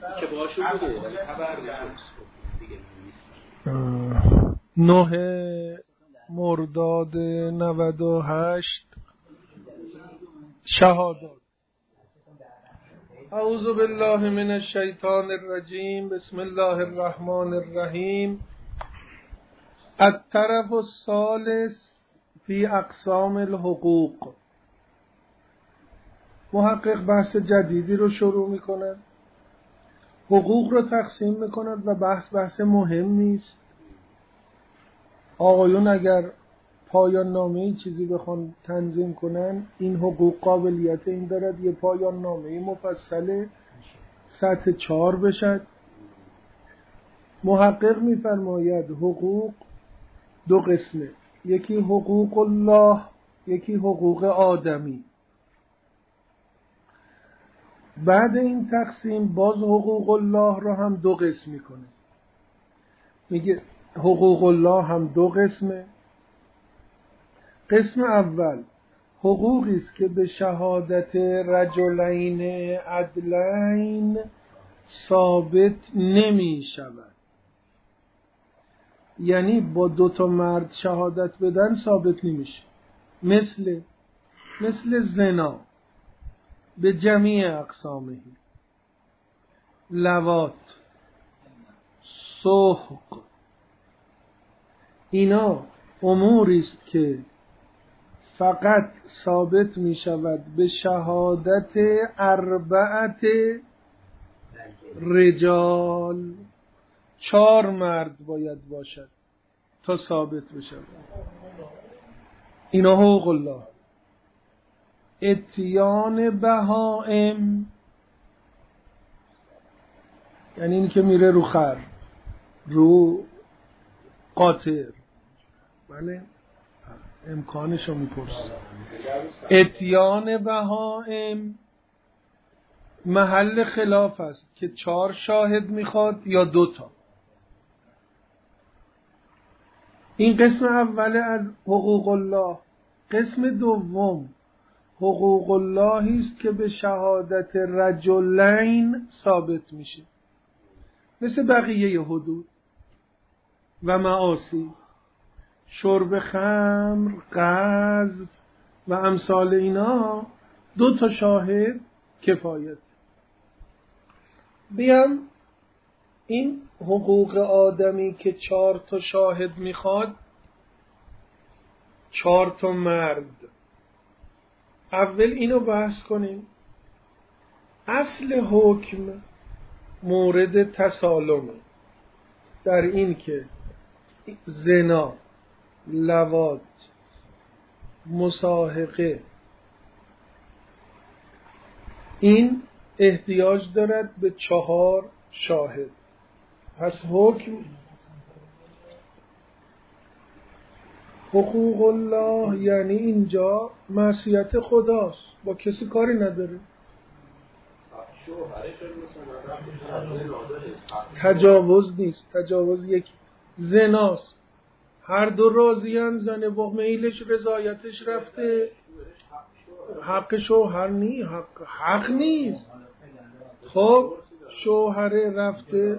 که باشون بوده ولی خبر دیگه نیست. 9 مرداد 98 شهادات. اعوذ بالله من الشیطان الرجیم. بسم الله الرحمن الرحیم. الطرف الثالث فی اقسام الحقوق. محقق بحث جدیدی رو شروع میکنه. حقوق رو تقسیم میکند و بحث مهم نیست. آقایون اگر پایان نامه‌ای چیزی بخوان تنظیم کنن، این حقوق قابلیت این دارد یه پایان نامه‌ای مفصل سطح 4 بشد. محقق میفرماید حقوق 2 قسمه، یکی حقوق الله، یکی حقوق آدمی. بعد این تقسیم باز حقوق الله رو هم 2 قسم میکنه. میگه حقوق الله هم 2 قسمه. قسم اول حقوقی است که به شهادت رجلین عدلین ثابت نمی شود، یعنی با 2 مرد شهادت بدن ثابت نمیشه. مثل زنا به جمیع اقسامه، لواط، سحق، اینا اموری است که فقط ثابت می شود به شهادت 4 رجال. 4 مرد باید باشد تا ثابت بشود. اینا حقوق الله. اتیان بهائم یعنی این که میره رو خر، رو قاطر، بله امکانشو میپرس. اتیان بهائم محل خلاف است که 4 شاهد میخواد یا 2 تا. این قسم اول از حقوق الله. قسم دوم حقوق اللهی است که به شهادت رجلین ثابت میشه، مثل بقیه حدود و معاصی، شرب خمر، قذف و امثال اینا 2 تا شاهد کفایت. بیام این حقوق آدمی که 4 تا شاهد میخواد، 4 تا مرد. اول اینو بحث کنیم. اصل حکم مورد تسالمه، در این که زنا، لواط، مصاحقه، این احتیاج دارد به 4 شاهد. پس حکم حقوق الله یعنی اینجا معصیت خداست، با کسی کاری نداره. تجاوز نیست، تجاوز یک زناست. هر 2 راضی‌اند، زن با میلش رضایتش رفته، حق شوهر نی، حق نیست. خب شوهر رفته،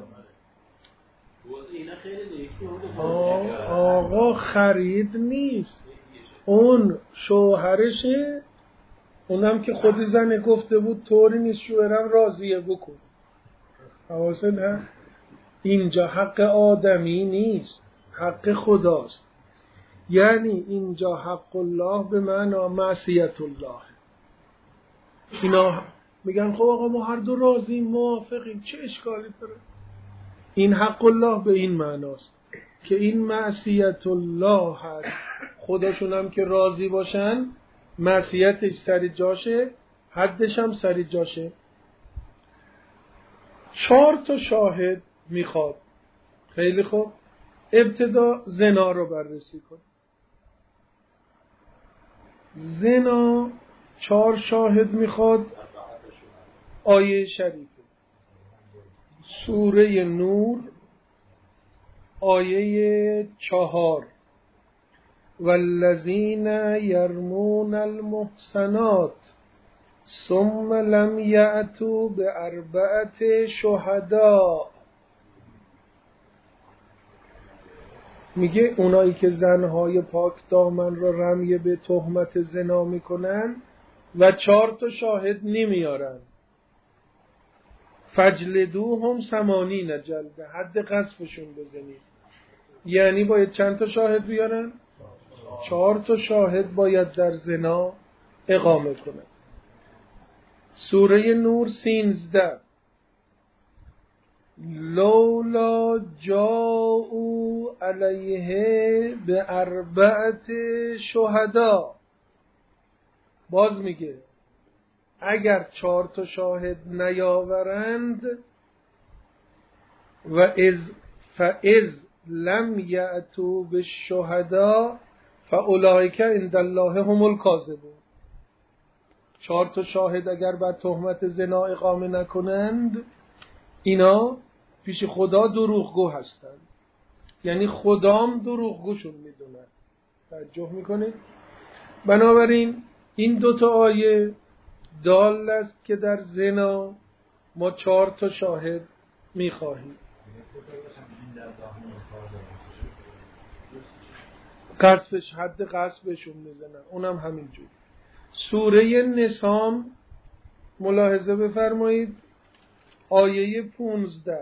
آقا خرید نیست، اون شوهرشه، اونم که خود زن گفته بود طوری نیست شوهرم راضیه بکن. حواست هست؟ اینجا حق آدمی نیست، حق خداست. یعنی اینجا حق الله به معنی معصیت الله. اینا میگن خب آقا ما هر 2 راضیم، موافقیم، چه اشکالی داره؟ این حق الله به این معناست که این معصیت الله هست. خودشون هم که راضی باشن، معصیتش سر جاشه، حدش هم سر جاشه. 4 تا شاهد میخواد. خیلی خوب، ابتدا زنا رو بررسی کن. زنا 4 شاهد میخواد. آیه شریفه سوره نور آیه 4: والذین یرمون المحصنات ثم لم یأتوا باربعة شهدا، میگه اونایی که زنهای پاک دامن را رمی به تهمت زنا میکنن و 4 شاهد نمیارن، فجلدوهم 80 جلده، حد قذفشون بزنید. یعنی باید چند تا شاهد بیارن؟ 4 شاهد باید در زنا اقامه کنن. سوره نور 13 لولا جاءوا علیه باربعة شهدا، باز میگه اگر 4 شاهد نیاورند و فاذ لم یأتوا بالشهدا فاولئک عند الله هم الکاذبون. 4 شاهد اگر بر تهمت زنا اقامه نکنند، اینا پیش خدا دروغگو هستند. یعنی خدام دروغگوشون میدونن. توجه میکنید؟ بنابراین این 2 آیه دال است که در زنا ما 4 شاهد میخواهیم. قذفش، حد قذفشون میزنن، اونم همینجور. سوره نسام ملاحظه بفرمایید آیه 15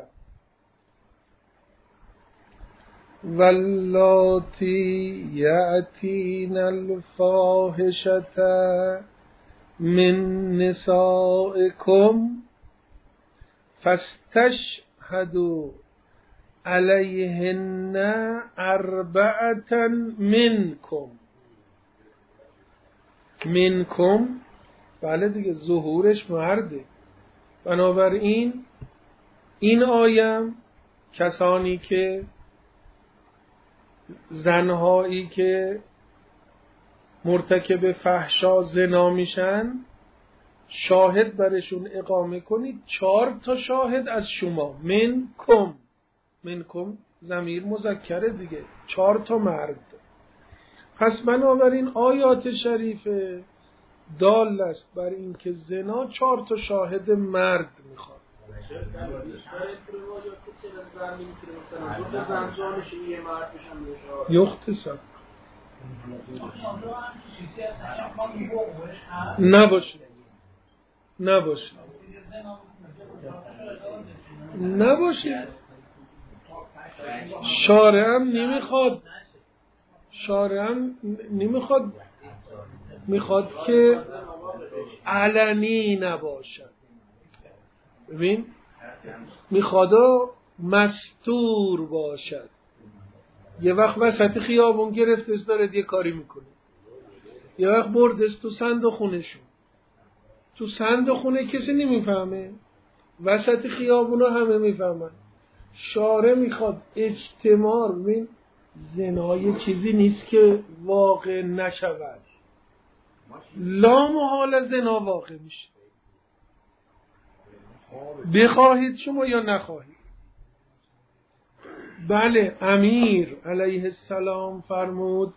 واللاتی یأتین الفاحشة من نسائکم فاستشهدوا علیهن 4 منکم. منکم بله دیگه، ظهورش مرده. بنابراین این آیم کسانی که زنهایی که مرتکب فحشا زنا میشن شاهد برشون اقامه کنید، 4 شاهد از شما. منکم ضمیر مذکره دیگه، 4 مرد. پس بنابراین آیات شریفه دال است بر این که زنا 4 شاهد مرد میخواد. یختصر نباشه. شارع هم نمیخواد میخواد که علنی نباشد. ببین میخواد مستور باشد. یه وقت وسط خیابون گرفتست داره یه کاری میکنه، یه وقت بردست تو صندوقخونه‌شون، تو صندوقخونه کسی نمیفهمه، وسط خیابونا همه میفهمن. شارع میخواد اجتماع. ببین زنا یه چیزی نیست که واقع نشود، لا محال زنا واقع میشه، بخواهید شما یا نخواهید. بله امیر علیه السلام فرمود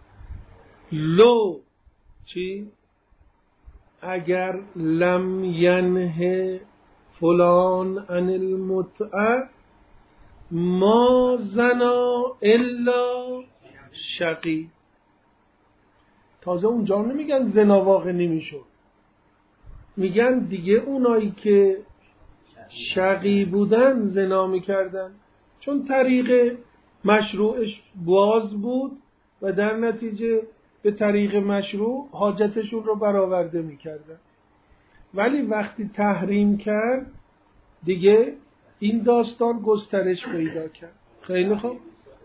لو چی؟ اگر لم ینه فلان عن المتعه ما زنا الا شقی. تازه اونجا نمیگن زنا واقع نمیشد، میگن دیگه اونایی که شقی بودن زنا میکردن، چون طریق مشروعش باز بود و در نتیجه به طریق مشروع حاجتشون رو برآورده میکردن. ولی وقتی تحریم کرد دیگه این داستان گسترش پیدا کرد. خیلی خوب،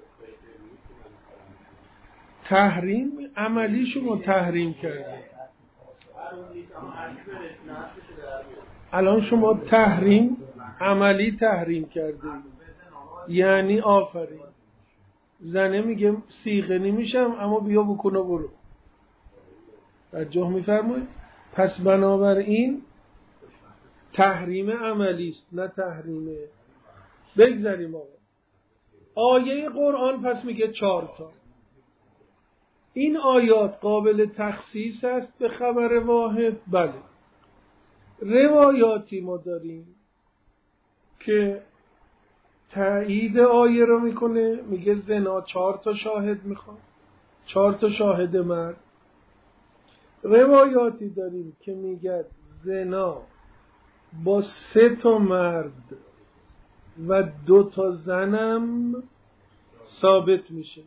تحریم عملی شما تحریم کرده. الان شما تحریم عملی تحریم کرده، یعنی آفرین زنه میگه صیغه نمیشم اما بیا بکن و برو. توجه میفرمایید؟ پس بنابراین تحریم عملی است نه تحریم. بگذاریم آقا آیه قرآن پس میگه 4 تا. این آیات قابل تخصیص است به خبر واحد؟ بله. روایاتی ما داریم که تایید آیه رو میکنه، میگه زنا 4 تا شاهد میخواد، 4 تا شاهد مرد. روایاتی داریم که میگه زنا با 3 تا مرد و 2 تا زنم ثابت میشه،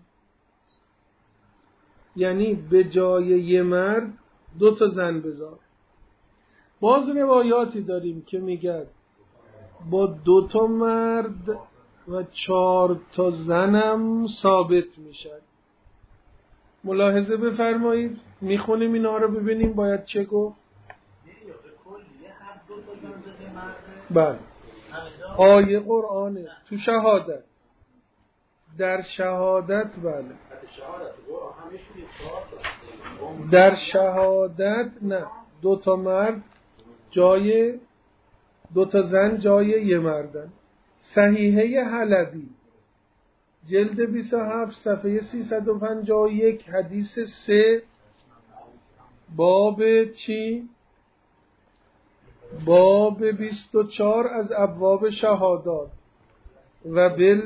یعنی به جای یه مرد 2 تا زن بذار. باز روایاتی داریم که میگه با 2 تا مرد و 4 تا زنم ثابت میشه. ملاحظه بفرمایید، میخونیم اینا رو ببینیم باید چه گفت. بله، آیه قرآنه تو شهادت، در شهادت. بله در شهادت نه، 2 تا مرد جای 2 تا زن جای یه مردن. صحیحه حلبی جلد 27 صفحه 351 حدیث 3 باب چی؟ باب 24 از ابواب شهادات و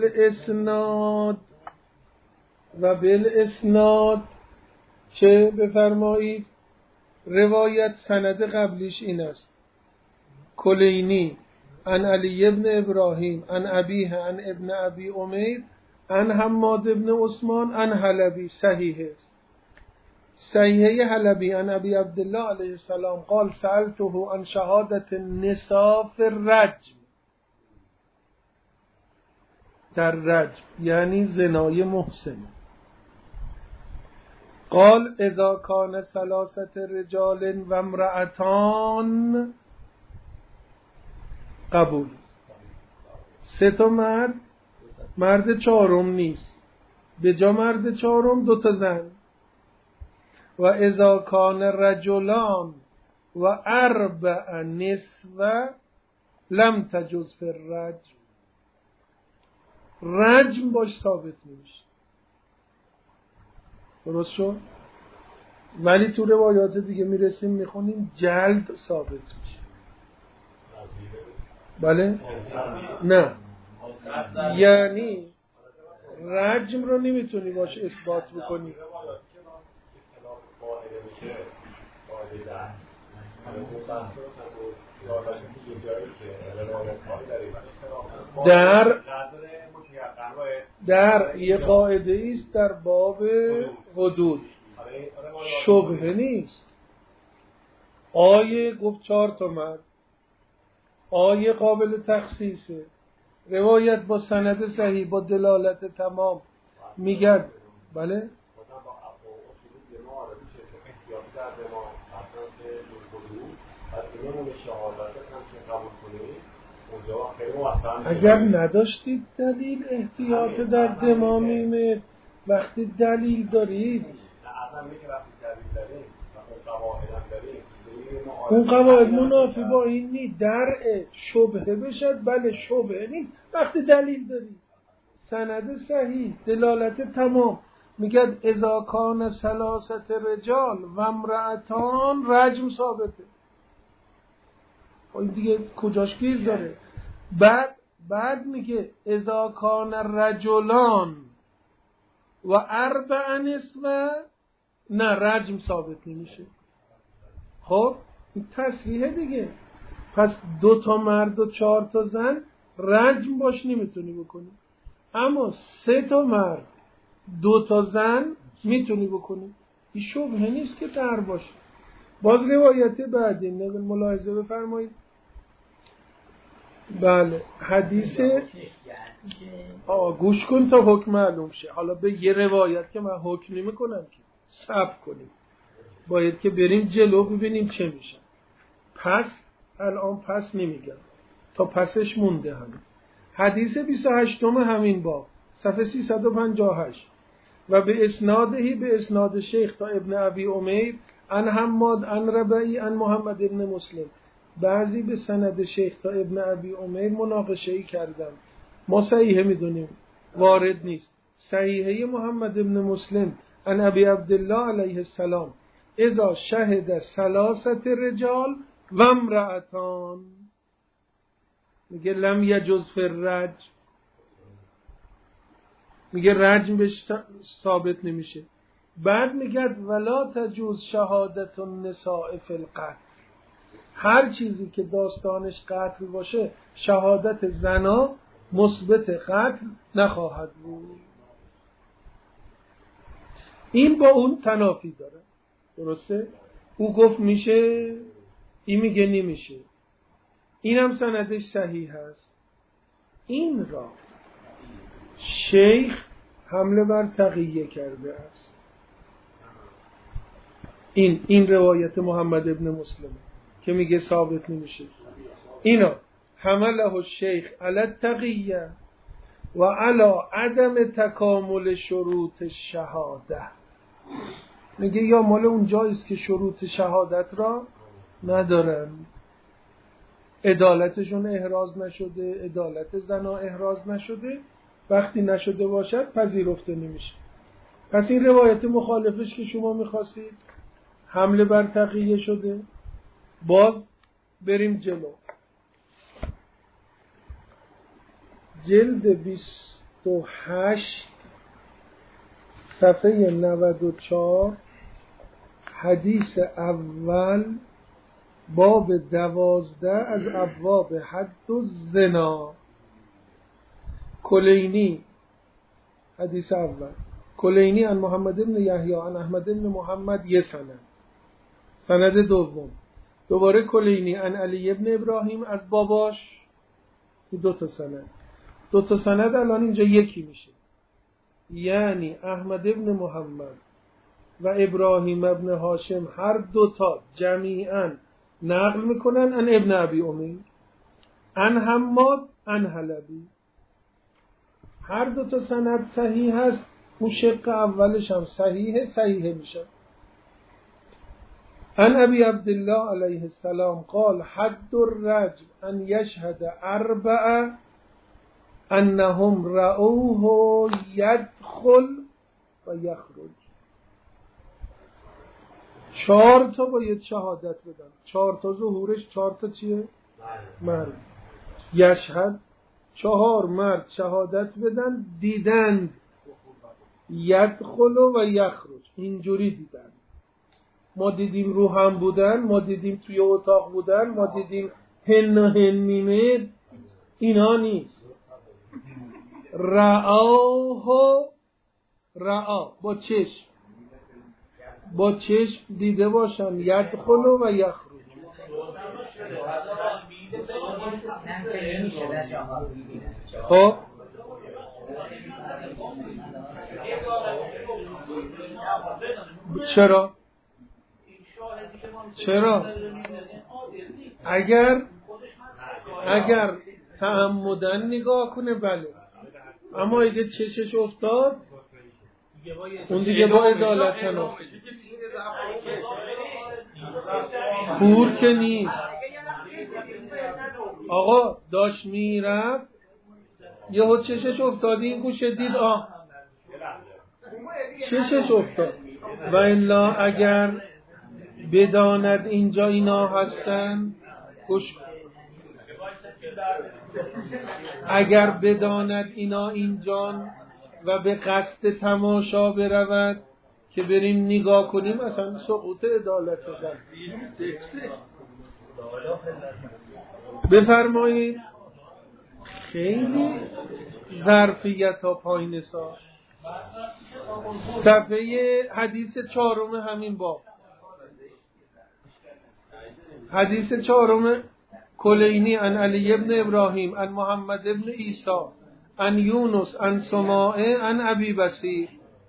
بالاسناد چه بفرمایید؟ روایت سند قبلیش این است: کلینی عن علی ابن ابراهیم عن ابیه عن ابن ابی امیر عن حماد ابن عثمان عن حلبی. صحیح است. صحیحه حلبی عن ابی عبدالله علیه السلام قال سألته عن شهادت النساء فی الرجم، در رجم یعنی زنای محسن. قال اذا کان 3 رجال و امرأتان قبول. 3 تا مرد 4م نیست، به جا مرد 4م 2 تا زن. و اذا کان رجلان و 4 نسوه لم تجز فی الرجم، رجم باش ثابت نمیشه. درست شد؟ ولی تو روایات دیگه میرسیم میخونیم جلد ثابت میشه. بله؟ نه، یعنی رجم رو نمیتونی باش اثبات بکنی. در یه قاعده است در باب حدود شبهه نیست. آیه گفت 4 تا مرد، آیه قابل تخصیصه، روایت با سند صحیح با دلالت تمام میگن. بله اگر نداشتید دلیل احتیاط در دمامیم، وقتی دلیل دارید، اون قواعد منافی با این نی درع شبهه بشد. بله شبهه نیست وقتی دلیل دارید، سند صحیح دلالت تمام. میگه اذا کان 3 رجال و امرأتان رجم ثابته. این دیگه کجاش گیر داره؟ بعد میگه اذا کان رجلان و 4 نسوه نه رجم ثابت نمیشه. خب این تصریحه دیگه. پس 2 تا مرد و 4 تا زن رجم باش نمیتونی بکنی، اما 3 تا مرد 2 تا زن میتونی بکنی. این شبهه نیست که در باشه. باز روایت بعدی ملاحظه بفرمایید. بله حدیث گوش کن تا حکم معلوم شه. حالا به یه روایت که من حکم نمی کنم که صبر کنیم، باید که بریم جلو ببینیم چه میشه. الان پس نمیگم تا پسش مونده. همین حدیث 28 همین باب صفحه 358 و به اسناد شیخ تا ابن ابی امیر عن حماد عن ربعی عن محمد ابن مسلم. بعضی به سند شیخ تا ابن ابی امیر مناقشه‌ای کردن، ما صحیحه میدونیم وارد نیست. صحیحه محمد ابن مسلم عن ابی عبدالله علیه السلام اذا شهد 3 رجال و امرأتان، میگه لم یجوز فی الرجم، میگه رجم بهش ثابت نمیشه. بعد میگه ولا تجوز شهادت النساء فی القتل، هر چیزی که داستانش قتل باشه شهادت زنا مثبت قتل نخواهد بود. این با اون تنافی داره، درسته؟ او گفت میشه، این میگه نمیشه. این هم سندش صحیح هست. این را شیخ حمله بر تقیه کرده است. این روایت محمد ابن مسلم که میگه ثابت نمیشه، اینا حمله الشیخ علی التقیه و علی عدم تکامل شروط الشهاده. میگه یا مال اون جاییست که شروط شهادت را ندارن، عدالتشون احراز نشده، عدالت زنا احراز نشده، وقتی نشده باشد پذیرفته نمیشه. پس این روایت مخالفش که شما میخواستید حمله بر تقیه شده. باز بریم جلو. جلد 28 صفحه 94 حدیث اول باب 12 از ابواب حد الزنا. کلینی حدیث اول، کلینی عن محمد بن یحیی عن احمد بن محمد یه سند دوم دوباره کلینی عن علی ابن ابراهیم از باباش، دو تا سند الان اینجا یکی میشه، یعنی احمد ابن محمد و ابراهیم ابن هاشم هر دوتا جمیعاً نقل میکنن عن ابن ابی امین عن حماد عن حلبی. هر دوتا سند صحیح هست، اون شق اولش هم صحیحه میشه. عن ابی عبدالله علیه السلام قال حد الرجم ان یشهد اربع انهم رأوه یدخل و یخرج. 4 تا باید شهادت بدن، 4 تا ظهورش، 4 تا چیه؟ مرد. یشهد 4 مرد شهادت بدن دیدند، یدخل و یخرج اینجوری دیدن. ما دیدیم رو هم بودن، ما دیدیم توی اتاق بودن، ما دیدیم هن و هنیمه، اینا نیست. رآه، رآ با چشم دیده باشن، یدخل و یخرج. خب چرا اگر تعمدن نگاه کنه بله، اما اگه چشش افتاد اون دیگه با عدالت تنافی. کور که نیست آقا، داشت میرفت یهو چشش افتاد، این گوشه دید چشش افتاد. و الا اگر بداند اینجا اینا هستن، اگر بداند اینا اینجان و به قصد تماشا برود که بریم نگاه کنیم، اصلا سقوط عدالت دارد. بفرمایید. خیلی ظرفیت ها پایین سا. صفحه حدیث 4 همین باب، حدیث 4 کلینی عن علی ابن ابراهیم عن محمد ابن عیسی عن یونس عن سماعه عن ابی بصیر،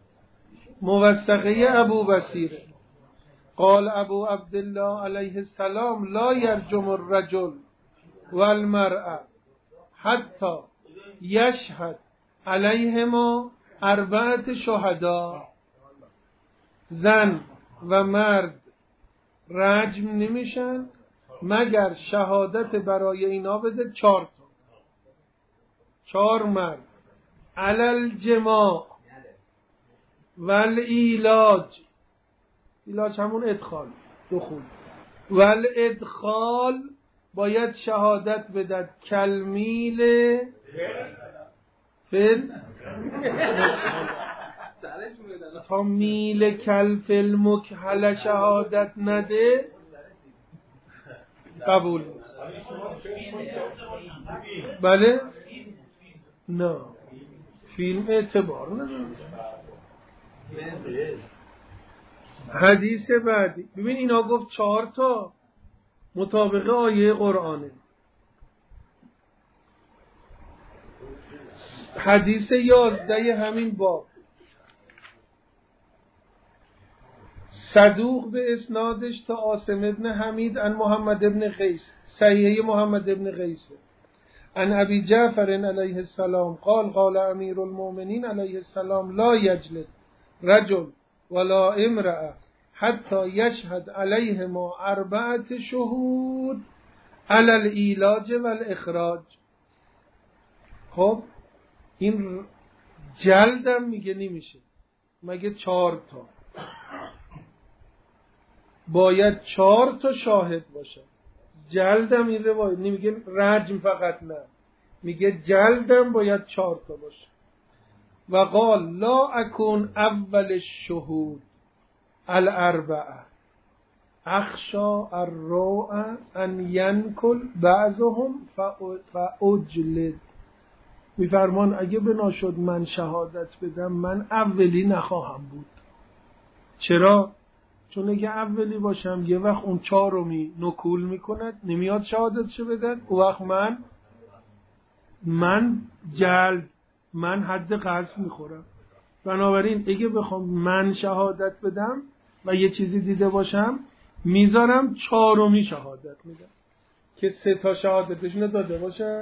موثقه ابو بصیر. قال ابو عبدالله علیه السلام لا یرجم الرجل والمرأة حتی یشهد علیهما 4 شهدا. زن و مرد رجم نمیشن مگر شهادت برای اینا بده 4 تا، 4 مرد علل جماع والایلاج، ایلاج همون ادخال دخول، ول ادخال باید شهادت بدد کلمیل فل تا میل کل فل مکحل شهادت نده قبول نیست. بله؟ نه فیلم اعتبار نداره. حدیث بعدی ببین اینا گفت 4 تا مطابق آیه قرآنه. حدیث 11 همین باب صدوق به اسنادش تا عاصم ابن حمید عن محمد ابن قیس صحیح محمد ابن قیس عن ابی جعفر علیه السلام قال قال امیر المؤمنین علیه السلام لا یجلس رجل ولا امرأة حتی یشهد علیهما 4 شهود علی الایلاج و الاخراج. خب این جلدم میگه نمیشه، مگه 4 تا باید 4 تا شاهد باشه. جلدم این روایت نمیگه رجم فقط، نه میگه جلدم باید 4 تا باشه. و قال لا اکون اول الشهود 4 اخشا الروع ان ینکل بعضهم فاجلد. میفرمان اگه بنا شد من شهادت بدم من اولی نخواهم بود. چرا؟ چون اگه اولی باشم یه وقت اون 4می نکول میکند نمیاد شهادتشو بدن، اون وقت من حد قذف میخورم. بنابراین اگه بخوام من شهادت بدم و یه چیزی دیده باشم میذارم 4می شهادت میدم که 3 تا شهادتشونو داده باشم.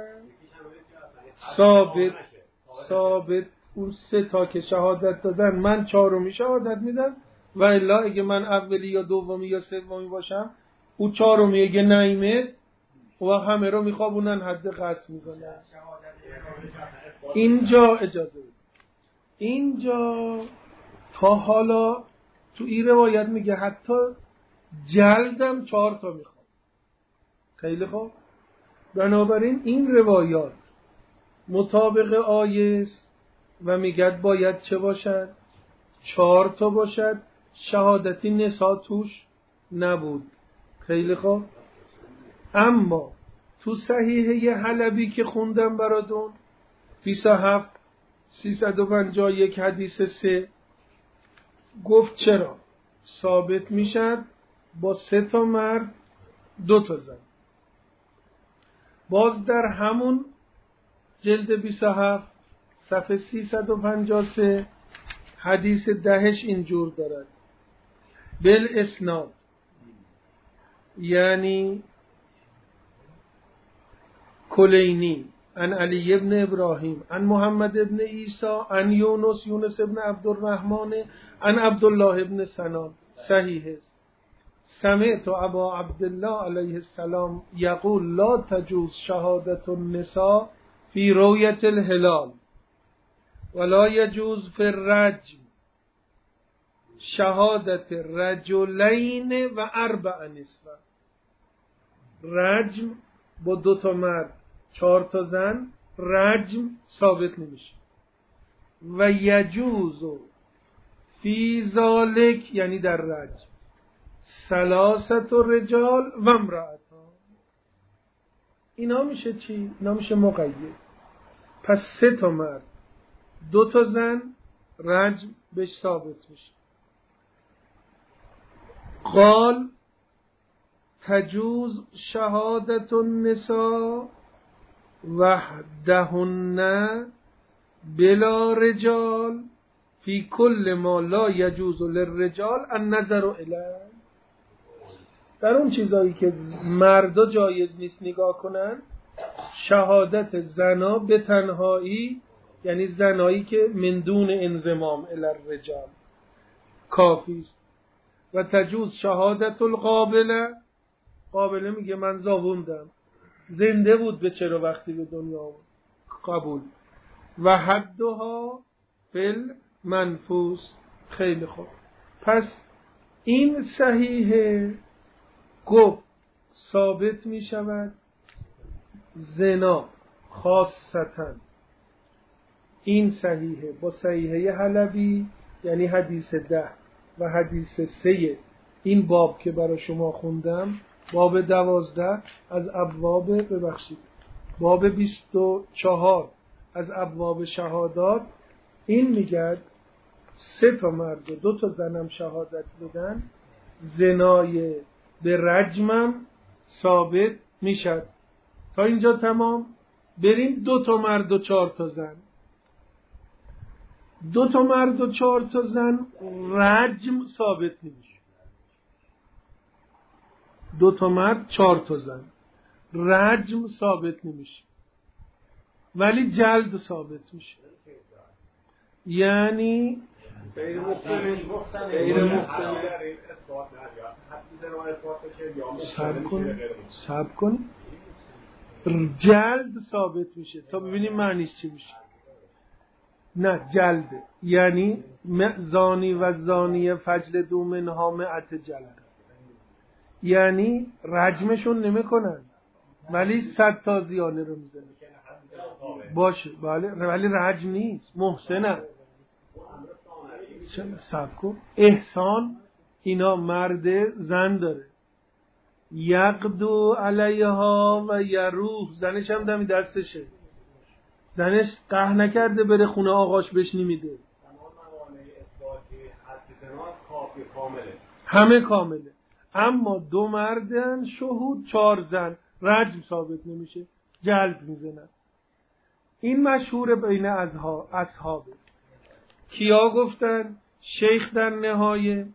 ثابت اون 3 تا که شهادت دادن من 4می شهادت میدم، و الا اگه من اولی یا دومی یا سومی باشم او 4می اگه نیمه و همه رو میخوابونن حد قصد میزنن. اینجا اجازه بید. اینجا تا حالا تو این روایت میگه حتی جلدم 4 تا میخواد. خیلی خوب. بنابراین این روایات مطابق آیه است و میگه باید چه باشد؟ 4 تا باشد. شهادتی نسا توش نبود. خیلی خوب. اما تو صحیحه حلبی که خوندم براتون 27 351 حدیث 3 گفت چرا ثابت میشد با 3 تا مرد 2 تا زن. باز در همون جلد 27 صفحه 353 حدیث 10 اینجور دارد بالاسناد، یعنی کلینی عن علی ابن ابراهیم عن محمد ابن عیسی عن یونس ابن عبدالرحمن عن عبدالله ابن سنان صحیح است. سمعت ابا عبدالله علیه السلام یقول لا تجوز شهادت النساء فی رؤیت الهلال ولا یجوز فی الرجم شهادت رجلین و 4 نسوه. رجم با 2 تا مرد 4 تا زن رجم ثابت نمیشه. و یجوز فی ذالک یعنی در رجم 3 رجال و امرأتان. اینا میشه چی؟ اینا میشه مقید. پس 3 تا مرد 2 تا زن رجم بهش ثابت میشه. قال تجوز شهادت النساء وحدهن بلا رجال فی کل ما لا یجوز للرجال النظر الیه. در اون چیزایی که مردا جایز نیست نگاه کنن شهادت زنا به تنهایی، یعنی زنایی که من دون انضمام الی الرجال کافی است. و تجوز شهادت القابله، قابله میگه من زاوندم زنده بود به چرا وقتی به دنیا آمد قبول. و حدها فل منفوس. خیلی خوب. پس این صحیحه گفت ثابت می شود زنا خاصتا. این صحیحه با صحیحه حلبی، یعنی حدیث 10 و حدیث 3 این باب که برای شما خوندم، باب 12 از ابواب باب 24 از ابواب شهادات، این میگه 3 تا مرد و 2 تا زنم شهادت بدن، زنای به رجمم ثابت میشد. تا اینجا تمام. بریم 2 تا مرد و 4 تا زن. 2 تا مرد و 4 تا زن رجم ثابت نمیشه. 2 تا مرد 4 تا زن رجم ثابت نمیشه، ولی جلد ثابت میشه. یعنی غیر صبر کن جلد ثابت میشه تا ببینیم معنیش چی میشه. نه جلد یعنی زانی و زانیه فجلدوا منها 100 جلد، یعنی رجمشون نمیکنن ولی 100 تا زیانه رو میزنن. باشه بله، ولی رجم نیست، محسنه. صبر کن، احسان اینا مرد زن داره، یقدو علیها و یروح، زنش هم دمی دستشه، زنش قهر نکرده بره خونه آقاش بهش نمیده، همه کامله. اما 2 مردن شهود 4 زن رجم ثابت نمیشه، جلد میزنن. این مشهور بین اصحابه. کیا گفتن؟ شیخ در نهایه،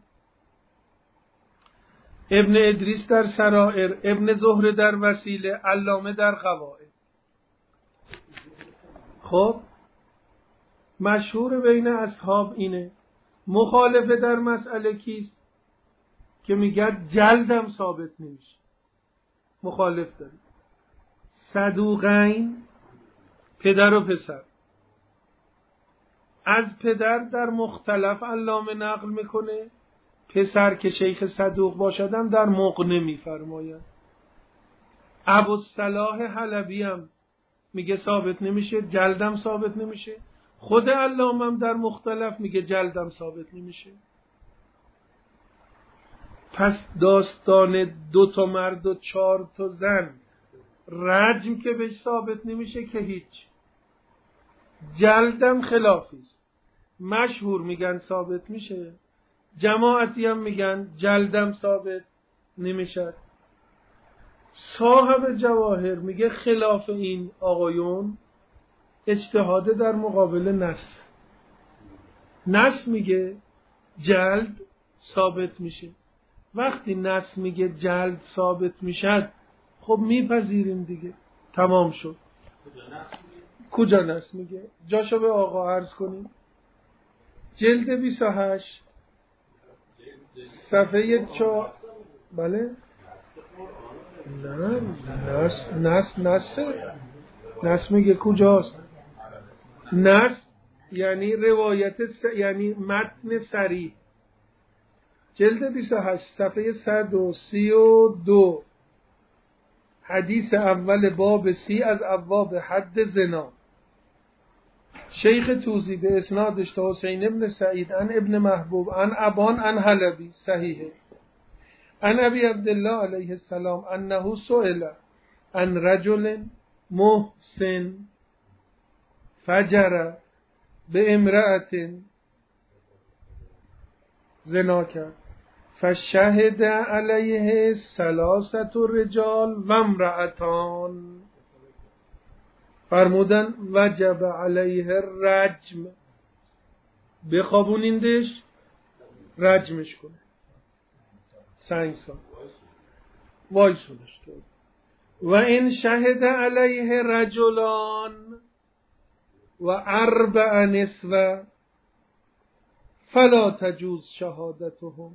ابن ادریس در سرائر، ابن زهره در وسیله، علامه در قواعد. خب مشهور بین اصحاب اینه. مخالفه در مسئله کیست؟ که میگه جلدم ثابت نمیشه. مخالف داره صدوقین، پدر و پسر. از پدر در مختلف علامه نقل میکنه، پسر که شیخ صدوق باشدم در مقنع میفرماید. ابوالصلاح حلبی هم میگه ثابت نمیشه، جلدم ثابت نمیشه. خود علامه هم در مختلف میگه جلدم ثابت نمیشه. پس داستان 2 تا مرد و 4 تا زن رجم که بهش ثابت نمیشه که هیچ. جلدم خلافیست. مشهور میگن ثابت میشه، جماعتی هم میگن جلدم ثابت نمیشه. صاحب جواهر میگه خلاف این آقایون اجتهاد در مقابل نص. نص میگه جلد ثابت میشه. وقتی نص میگه جلد ثابت میشد، خب میپذیریم دیگه، تمام شد. کجا نص میگه؟ جاشو به آقا عرض کنیم. جلد 28 صفحه 4. بله نه نص میگه کجاست؟ نص یعنی روایت یعنی متن صریح. جلد 28 صفحه 132 حدیث اول باب 30 از ابواب حد زنا. شیخ توزی به اسنادش تا حسین ابن سعید عن ابن محبوب عن ابان عن حلبی صحیحه. عن ابی عبدالله علیه السلام انه سئل عن رجل محسن فجر به امرأت، زنا کرد، فشهد علیه 3 رجال و امرأتان، فرمودن وجب علیه رجم، بخوابونیندش رجمش کنه، سنگسار وایسونش. و این شهد علیه رجلان و 4 نسوه فلا تجوز شهادتهم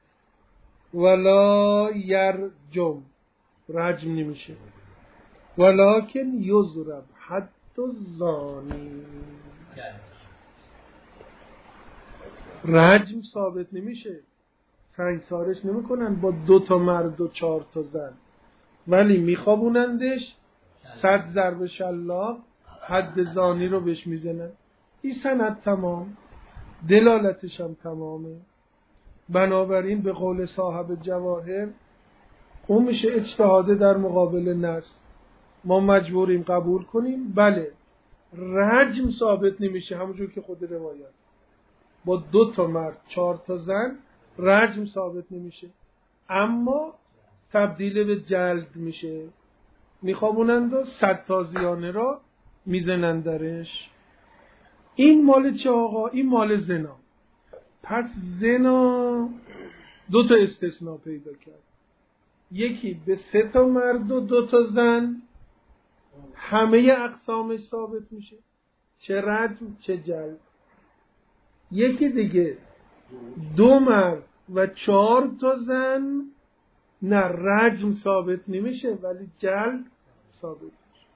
ولا یرجم، رجم نمیشه، ولکن یضرب حد الزانی، رجم ثابت نمیشه، سنگسارش نمیکنن با 2 مرد و 4 زن، ولی میخوابونندش، 100 ضرب شلاق حد زانی رو بهش میزنن. این سند تمام، دلالتش هم تمامه. بنابراین به قول صاحب جواهر اون میشه اجتهاده در مقابل نص. ما مجبوریم قبول کنیم بله رجم ثابت نمیشه، همونجور که خود روایت با 2 مرد 4 زن رجم ثابت نمیشه، اما تبدیل به جلد میشه، میخوابونند و 100 تازیانه را میزنند درش. این مال چه آقا؟ این مال زنا. پس زنا 2 استثناء پیدا کرد، یکی به 3 مرد و 2 زن همه اقسامش ثابت میشه، چه رجم چه جلد. یکی دیگه 2 مرد و 4 زن نه رجم ثابت نمیشه ولی جلد ثابت میشه.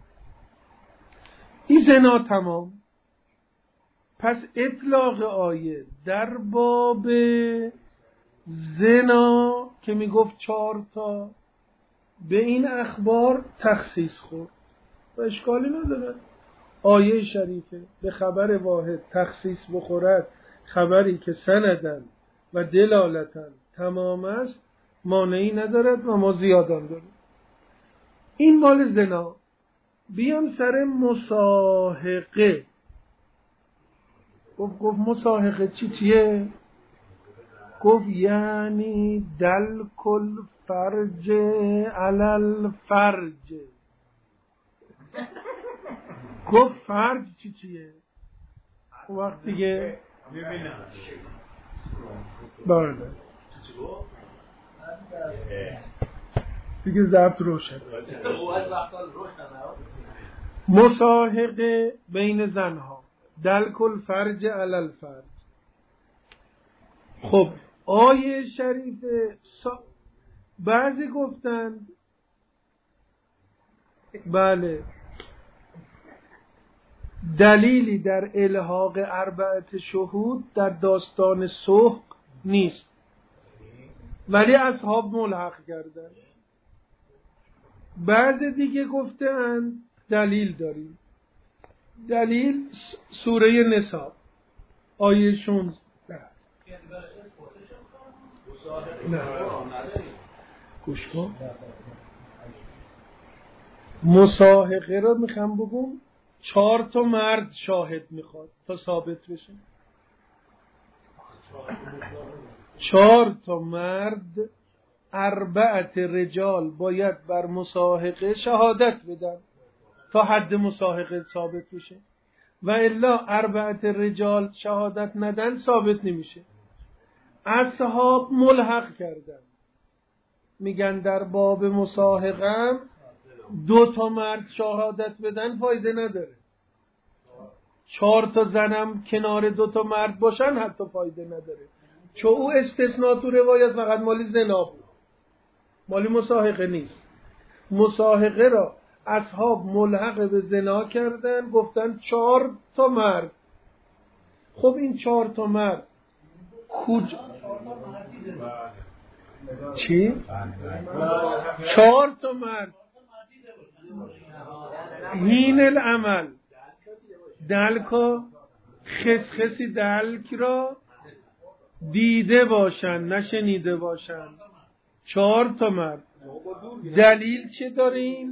این زنا تمام. پس اطلاق آیه در باب زنا که میگفت 4 به این اخبار تخصیص خورد و اشکالی نداره. آیه شریفه به خبر واحد تخصیص بخورد، خبری که سندن و دلالتن تمام است، مانعی ندارد و ما زیادان داریم. این مال زنا. بیام سر مساهقه. گفت مساهقه چیه؟ گفت یعنی دلک الفرج علی الفرج. گفت فرج چیه؟ وقت دیگه بله دیگه ضبط روشن. مساهقه بین زنها، دلک الفرج علی الفرج. خب آیه شریفه بعضی گفتند بله دلیلی در الحاق 4 شهود در داستان سحق نیست، ولی اصحاب ملحق کردن. بعض دیگه گفتند دلیل داریم. دلیل سوره نساء آیه 16. نه گوش کن، مساهقه رو میخوام بگم 4 مرد شاهد میخواد تا ثابت بشه. 4 مرد 4 رجال باید بر مساهقه شهادت بدن تا حد مساهقه ثابت بشه، و الا 4 رجال شهادت ندن ثابت نمیشه. اصحاب ملحق کردن، میگن در باب مساهقه 2 مرد شهادت بدن فایده نداره، 4 زنم کنار 2 مرد باشن حتی فایده نداره، چون او استثناء تو روایت فقط مالی زنا بود، مالی مساهقه نیست. مساهقه را اصحاب ملحق به زنا کردن، گفتن 4 مرد. خب این 4 مرد کجا؟ چی؟ 4 مرد هین العمل دلکا خسخسی دلک را دیده باشن نشنیده باشن. 4 مرد. دلیل چه داریم؟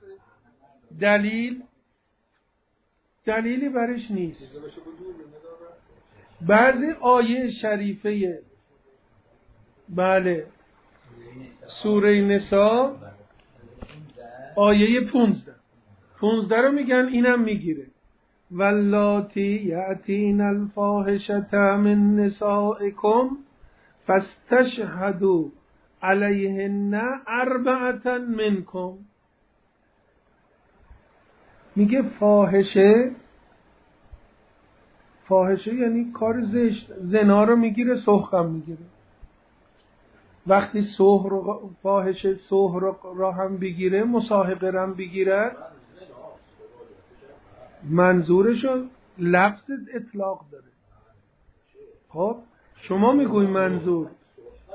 دلیلی برش نیست. بعضی آیه شریفه بله سوره نساء آیه 15 رو میگن، اینم میگیره واللاتی یأتین الفاحشة من نسائکم فاستشهدوا علیهن 4 منکم. میگه فاحشه یعنی کار زشت، زنا رو میگیره، سحق هم میگیره. وقتی فاحشه سحق را هم بگیره، مساهقه را هم بگیره، منظورشو لفظ اطلاق داره. خب شما میگوی منظور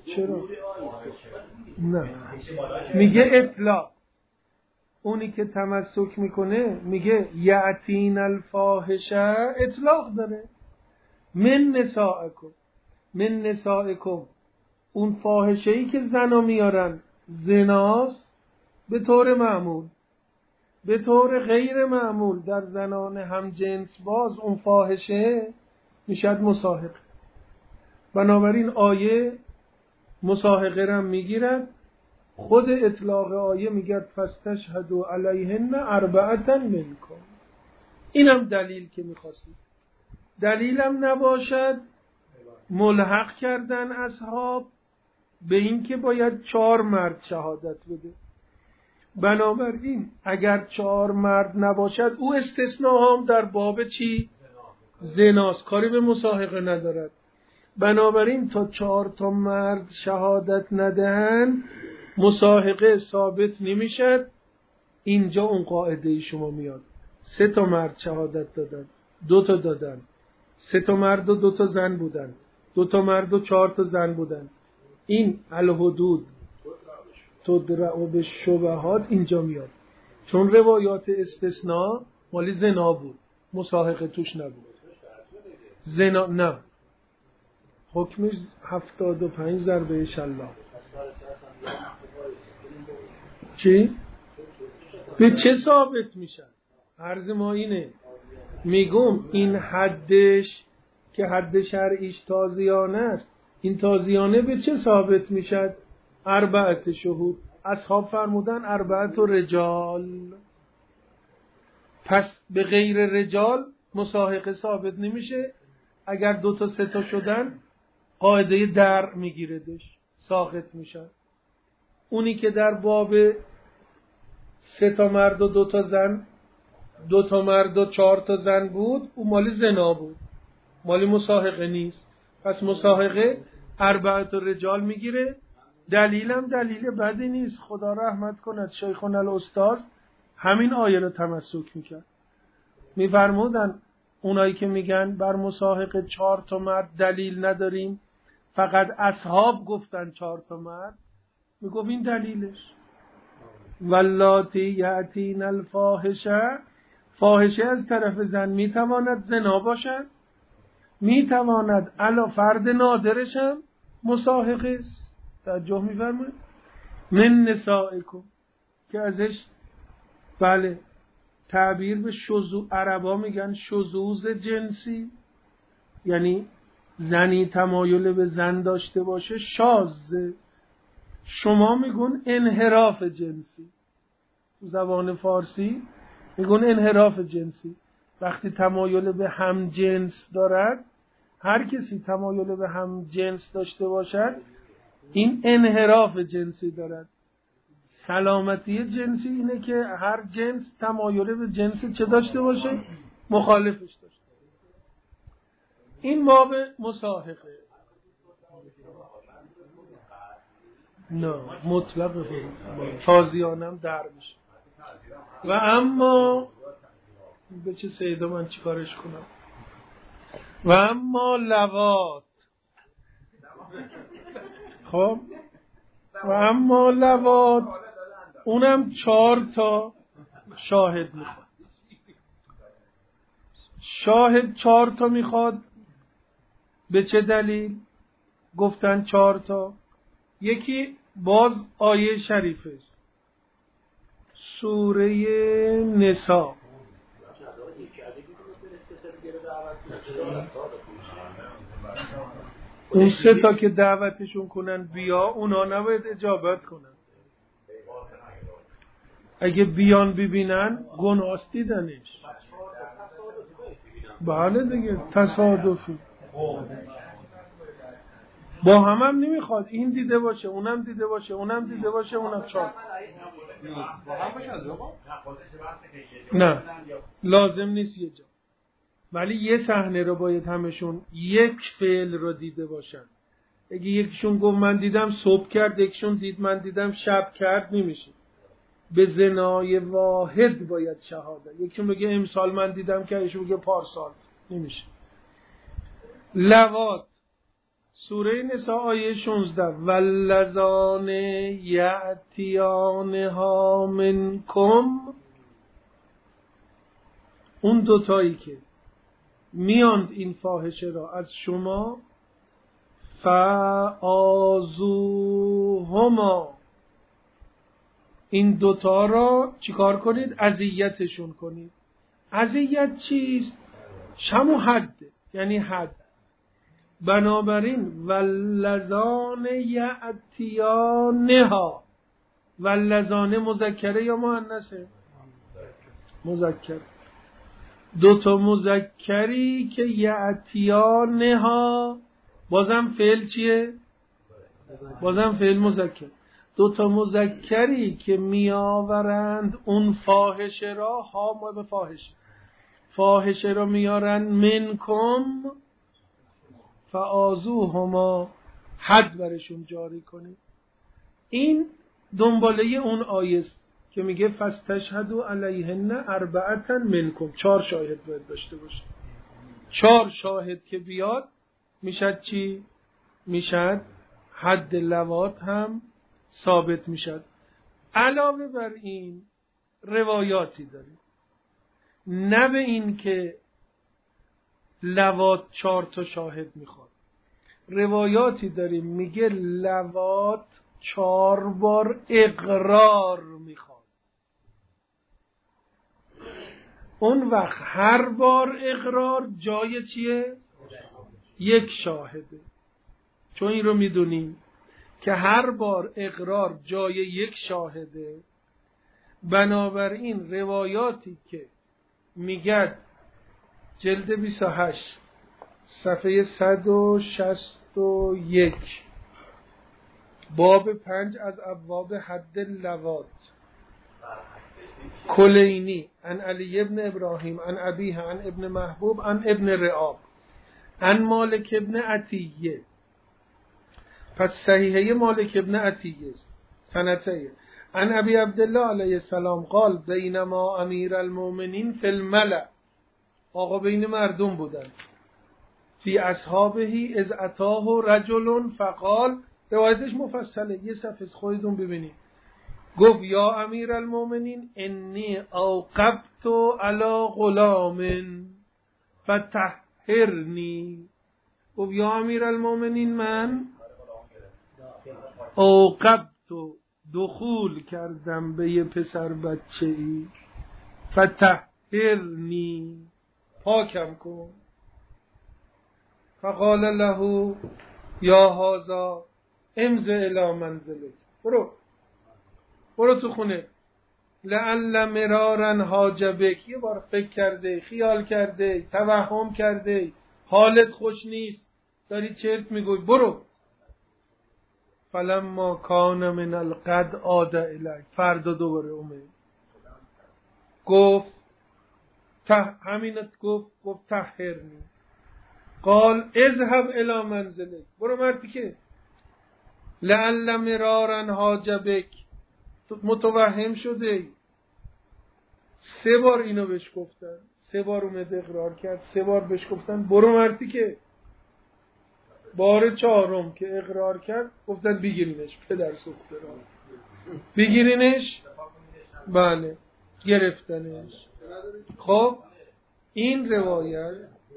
چرا؟ نه، میگه اطلاق. اونی که تمسک میکنه میگه یعتین الفاحشه، اطلاق داره. من نسائکم، اون فاحشه‌ای که زنا میارن زناست به طور معمول. به طور غیر معمول در زنان هم جنس باز اون فاحشه میشد مصاحقه. بنابراین آیه مصاحقه را میگیرد. خود اطلاق آیه میگه فاستشهدوا علیهن اربعة منکم. اینم دلیل که میخواستید. دلیلم نباشد ملحق کردن اصحاب به این که باید 4 مرد شهادت بده. بنابراین اگر 4 مرد نباشد او استثناء هم در باب چی؟ زناست، کاری به مصاحقه ندارد. بنابراین تا 4 تا مرد شهادت ندهن مصاحقه ثابت نمیشد. اینجا اون قاعده شما میاد 3 تا مرد شهادت دادن، 2 تا دادن، 3 تا مرد و 2 تا زن بودن، 2 تا مرد و 4 تا زن بودن. این الحدود تدرع بالشبهات اینجا میاد، چون روایات استثناء مالی زنا بود، مصاحقه توش نبود. زنا نه، حکمش 75 ضربه شلاق. چی؟ به چه ثابت میشن؟ عرض ما اینه، میگم این حدش که حد شرعیش تازیانه است، این تازیانه به چه ثابت میشد؟ 4 شهود. اصحاب فرمودن 4 رجال. پس به غیر رجال مصاحقه ثابت نمیشه. اگر 2 تا 3 تا شدن قاعده در میگیردش، ساقط میشن. اونی که در باب 3 تا مرد و 2 تا زن، 2 تا مرد و 4 تا زن بود، اون مالی زنا بود، مالی مصاحقه نیست. پس مصاحقه 4 رجال میگیره. دلیلم دلیل بدی نیست، خدا رحمت کند شیخنا الاستاذ همین آیه رو تمسک میکرد. میفرمودن اونایی که میگن بر مصاحقه 4 تا مرد دلیل نداریم، فقط اصحاب گفتن 4 تا مرد، میگفت این دلیلش. واللاتی یاتین الفاحشه، فاحشه از طرف زن میتواند زنا باشد، میتواند علا فرد نادرش هم مصاحقه است. توجه میفرمایید؟ من نسائکم که ازش بله تعبیر به شذوذ، عربا میگن شذوذ جنسی، یعنی زنی تمایل به زن داشته باشه شاذ. شما میگون انحراف جنسی، تو زبان فارسی میگون انحراف جنسی. وقتی تمایل به هم جنس دارد، هر کسی تمایل به هم جنس داشته باشد این انحراف جنسی دارد. سلامتی جنسی اینه که هر جنس تمایل به جنس چه داشته باشه؟ مخالفش داشته باشه. این باب مصاحقه نه مطلق تازیانم در میشه. و اما به چه سیدا من چیکارش کنم؟ و اما لوات، خب و اما لوات اونم 4 تا شاهد میخواد. شاهد 4 تا میخواد. به چه دلیل گفتن 4 تا؟ یکی باز آیه شریفه است، سوره نساء. اون 3 تا که دعوتشون کنن بیا، اونا نباید اجابت کنن. اگه بیان ببینن گناهست دیدنش. بله دیگه تصادفی با هم نمیخواد این دیده باشه اونم دیده باشه اونم دیده باشه اونم 4. نه لازم نیست یه جا، ولی یه صحنه رو باید همشون یک فعل رو دیده باشن. اگه یکشون گفت من دیدم صبح کرد، یکشون دید من دیدم شب کرد، نمیشه. به زنای واحد باید شهادت. یکشون بگه امسال من دیدم که، یکشون بگه پارسال، نمیشه. لوات سوره نساء آیه 16 واللذان یأتیانها منکم، اون دوتایی که میاند این فاحشه را از شما، فآذوهما، این دوتا را چیکار کنید؟ اذیتشون کنید. اذیت چیست؟ شمو حد، یعنی حد. بنابراین واللذان یأتیانها، واللذان مذکره یا مؤنثه؟ مذکر. دوتا مذکری که یأتیانها، بازم فعل چیه؟ بازم فعل مذکر. دوتا مذکری که میآورند اون فاحشه را، ها ما به فاحشه را میارند، منکم فآذوهما، حد برشون جاری کنید. این دنباله اون آیه است که میگه فاستشهدوا علیهن اربعة منکم، 4 شاهد باید داشته باشه. 4 شاهد که بیاد میشد چی؟ میشد حد لواط هم ثابت میشد. علاوه بر این روایاتی داریم، نه به این که لواط 4 تا شاهد میخواد، روایاتی داریم میگه لواط 4 بار اقرار میخواد. اون وقت هر بار اقرار جای چیه؟ 1 شاهده. چون این رو میدونیم که هر بار اقرار جای 1 شاهده، بنابراین روایاتی که میگد جلد 28 صفحه 161 باب 5 از ابواب حد لواط، کلینی عن علی ابن ابراهیم عن ابیه عن ابن محبوب عن ابن رعاب عن مالک ابن عطیه. پس صحیحه مالک ابن عطیه سنته عن ابی عبدالله علیه السلام قال بینما امیر المؤمنین فی الملأ، آقا بین مردم بودن، فی اصحابه اذ اتاه رجل فقال، روایتش مفصله، یه صفحه خودتون ببینید. گفت یا امیر المؤمنین انی اوقبت علی غلام فتحرنی. گفت یا امیر المؤمنین من اوقبت، دخول کردم به یه پسر بچه ای، فتحرنی، پاکم کن. فقال له یا هذا امض الی منزلک، برو تو خونه. لعل مرارا حاجبک، یه بار فکر کرده، خیال کرده، توهم کرده، حالت خوش نیست، داری چرت میگوی، برو. فلما کان من الغد عاد الیک، فردا دوباره اومد، گفت همینت گفت طهرنی. قال اذهب الی منزلک، برو مرتی که لعل مرارا حاجبک، متوهم شده. 3 بار اینو بهش گفتن، 3 بار اومد اقرار کرد، 3 بار بهش گفتن برو مرتی که. بار 4م که اقرار کرد گفتن بگیرینش، پدر سوخته را بگیرینش. بله گرفتنش. خب این روایت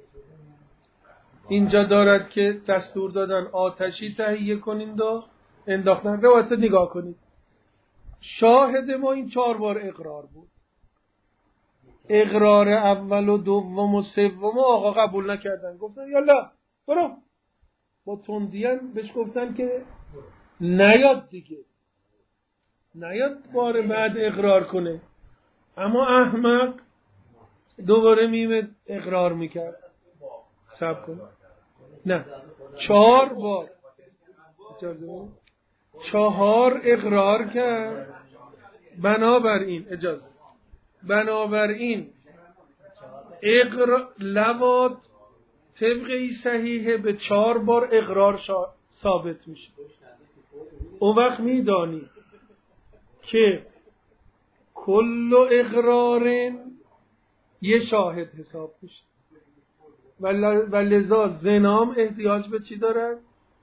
اینجا دارد که دستور دادن آتشی تهیه کنید و انداختن. روایت نگاه کنید، شاهد ما این 4 بار اقرار بود. اقرار اول و دوم و سوم آقا قبول نکردن، گفتن یالا برو. با تندیان بهش گفتن که نیاد دیگه، نیاد بار بعد اقرار کنه. اما احمق دوباره میمد اقرار میکرد. صبر کن، نه 4 بار، اجازه 4 اقرار کرد. بنابراین اجازه، بنابراین لواط طبقی صحیحه به 4 بار اقرار ثابت میشه. اون وقت میدانی که کل اقرار یه شاهد حساب میشه و لذا زنام احتیاج به چی دارد؟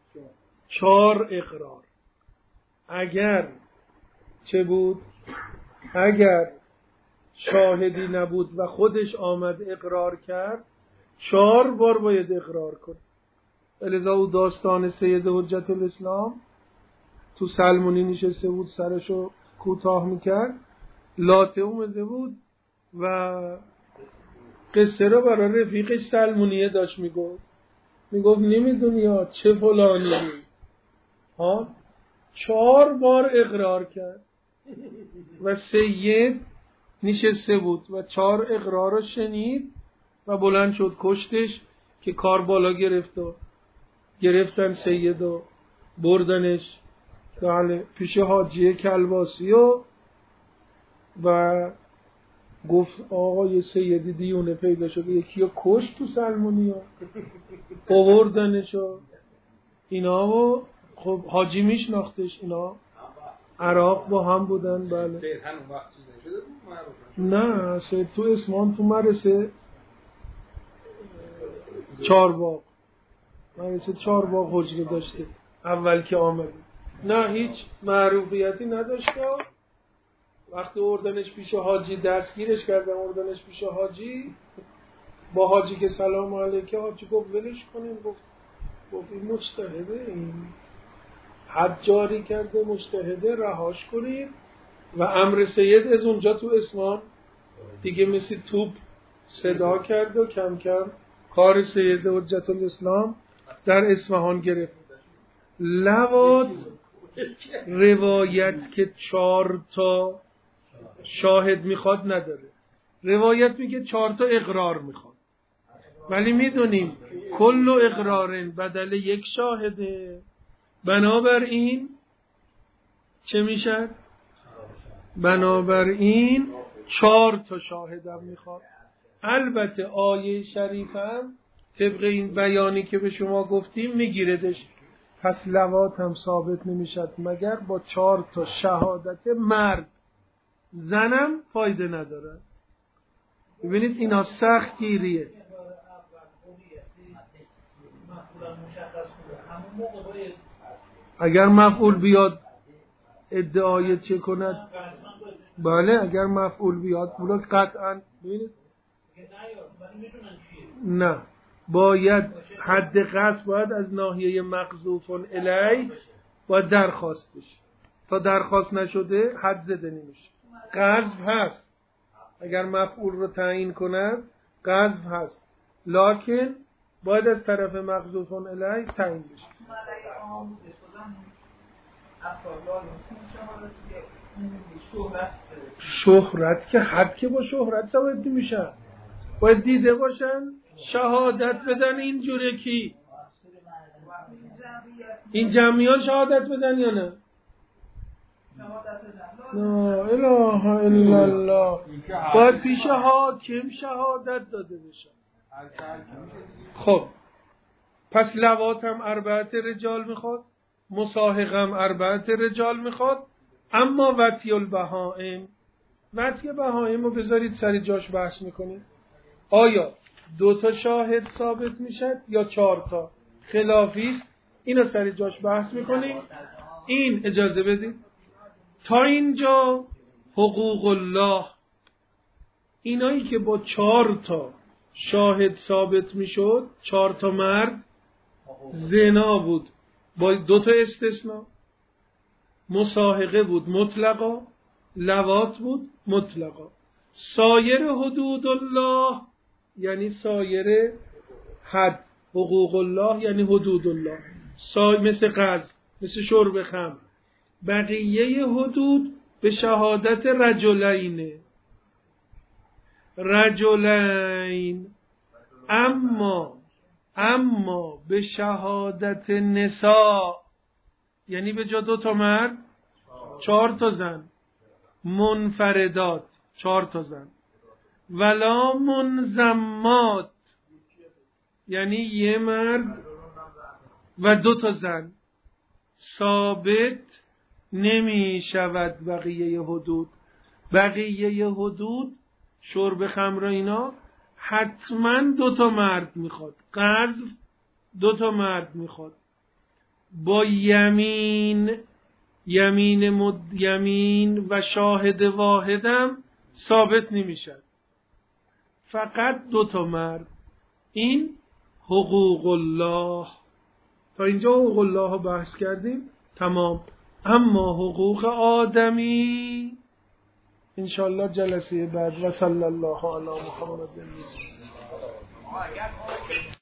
4 اقرار. اگر چه بود؟ اگر شاهدی نبود و خودش آمد اقرار کرد 4 بار باید اقرار کنه. لذا او داستان سید حجت الاسلام تو سلمونی نشسته بود، سرشو کوتاه میکرد، لاته اومده بود و قصه رو برای رفیقش سلمونیه داشت میگفت نمیدونی ها چه فلانی بود ها. 4 بار اقرار کرد و سید نشسته بود و 4 اقرار رو شنید و بلند شد کشتش که کار بالا گرفت و گرفتن سید و بردنش بله پیش حاجی کلباسی و گفت آقا یه سیدی دیونه پیدا شده، یکی رو کشت تو سلمونی ها آوردنش و اینا و خب حاجی میشناختش، اینا عراق با هم بودن. بله سید هنون وقت چیز نشده بود؟ نه سید تو اسمان تو مرسه 4 باغ مرسه 4 باغ حجره داشته اول که آمده. نه هیچ معروفیتی نداشته. وقتی اردنش پیش حاجی دستگیرش کردن، اردنش پیش حاجی با حاجی که سلام علیکه، حاجی گفت ولش کنیم، گفت این مجتهده، این حد جاری کرده، مجتهده، رهاش کنید. و امر سید از اونجا تو اسمان دیگه مثل توپ صدا کرد و کم کم کار سید حجت الاسلام در اصفهان گرفت. لوات روایت که 4 تا شاهد میخواد نداره، روایت میگه 4 تا اقرار میخواد، ولی میدونیم کل اقرارن بدل 1 شاهده، بنابراین چه میشد؟ بنابراین 4 تا شاهدم میخواد. البته آیه شریفم طبق این بیانی که به شما گفتیم میگیردش، پس لوات هم ثابت نمیشد مگر با 4 تا شهادت مرد. زنم فایده نداره. ببینید اینا سخت گیریه. اگر مفعول بیاد ادعای چه کند؟ بله اگر مفعول بیاد بلوک قطعا. ببینید نه، باید حد قصد باید از ناحیه مقذوف الیه باید درخواست بشه. تا درخواست نشده حد زده نمیشه. قذف هست، اگر مفعول رو تعیین کند قذف هست، لکن باید از طرف مقذوف الیه تعیین بشه. شهرت که حد که با شهرت ثابت نمیشه، باید دیده باشن، شهادت بدن. اینجوره کی این جمعیان شهادت بدن یا نه؟ لا اله الا الله. باید پیش حاکم شهادت داده بشه. خب پس لوات هم 4 رجال میخواد، مساحق هم 4 رجال میخواد. اما وطی البهائم، وطی بهائم رو بذارید سر جاش بحث میکنید. آیا 2 تا شاهد ثابت میشد یا 4 تا؟ خلافیست. اینو سر جاش بحث میکنیم. این اجازه بدید تا اینجا حقوق الله، اینایی که با 4 تا شاهد ثابت میشد، 4 تا مرد، زنا بود با 2 تا استثناء، مساحقه بود مطلقا، لوات بود مطلقا. سایر حدود الله یعنی سایر حد، حقوق الله یعنی حدود الله، مثل قذف، مثل شرب خمر. بقیه حدود به شهادت رجلین، اما به شهادت نساء یعنی به جا 2 تا مرد 4 تا زن، منفردات 4 تا زن، ولا منضمات یعنی 1 مرد و 2 تا زن، ثابت نمی شود. بقیه حدود شرب خمر اینا حتما 2 تا مرد میخواد، قذف 2 تا مرد میخواد، با یمین و شاهد واحدم ثابت نمیشد. فقط 2 مرد. این حقوق الله. تا اینجا حقوق الله رو بحث کردیم، تمام. اما حقوق آدمی انشاءالله جلسه بعد. و صلی الله علی محمد.